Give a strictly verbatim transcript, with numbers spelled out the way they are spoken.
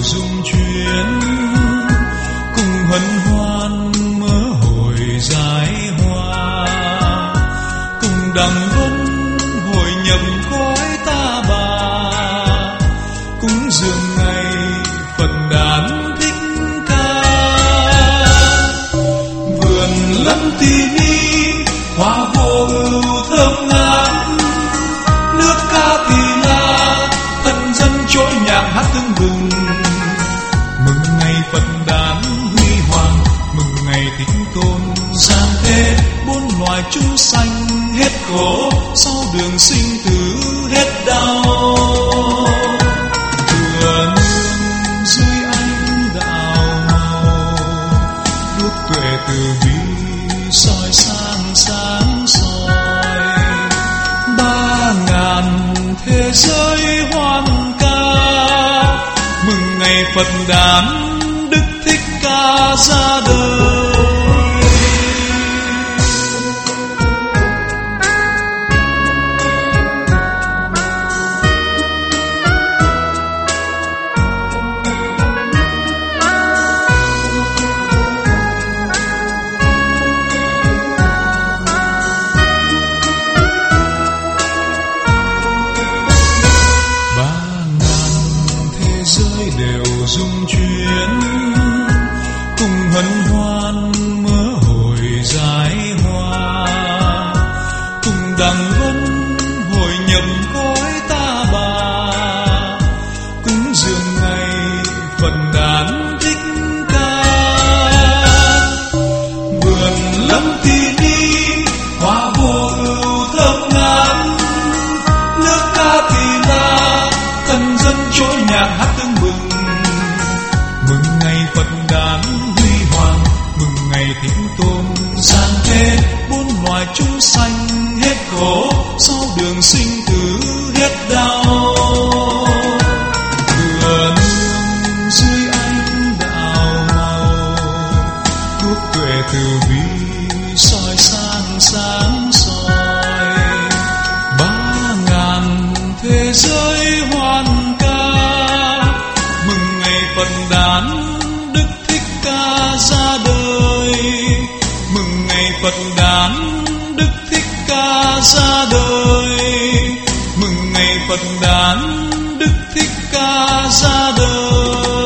dung chuyển, cùng hân hoan mơ hồi giải hoa, cùng đằng vân hồi nhập cõi ta bà, cúng dường ngày Phật đản thích ca. Vườn lâm ti ni hoa vô ưu thơm ngát, nước ca tỳ la thân dân trỗi nhạc hát tưng bừng. Mừng ngày Phật đản huy hoàng, mừng ngày Thích Tôn giáng thế, bốn loài chúng sanh hết khổ, sau đường sinh tử hết đau. Thừa nương dưới ánh đạo màu, đuốc tuệ từ bi soi sáng sáng soi. Ba ngàn thế giới hoan ca, mừng ngày Phật đản Đức Thích Ca ra đời. Đều dung chuyển, cùng hân hoan mơ hồi giải hoa, cùng đằng vân hồi nhập cõi ta bà, cúng dường ngày Phật đản thích ca. Vườn lâm ti ni hoa vô ưu thơm ngát, nước ca tỳ la thân dân trỗi nhạc hát tưng bừng. Mừng ngày Phật đản huy hoàng, mừng ngày Thích Tôn giáng thế, bốn loài chúng sanh hết khổ, sau đường sinh tử hết đau. Thừa nương dưới ánh đạo màu, đuốc tuệ từ bi soi sáng sáng soi. Ba ngàn thế giới hoan ca, mừng ngày Phật đản Đức Thích Ca ra đời. Mừng ngày Phật đản Đức Thích Ca ra đời. Mừng ngày Phật đản Đức Thích Ca ra đời.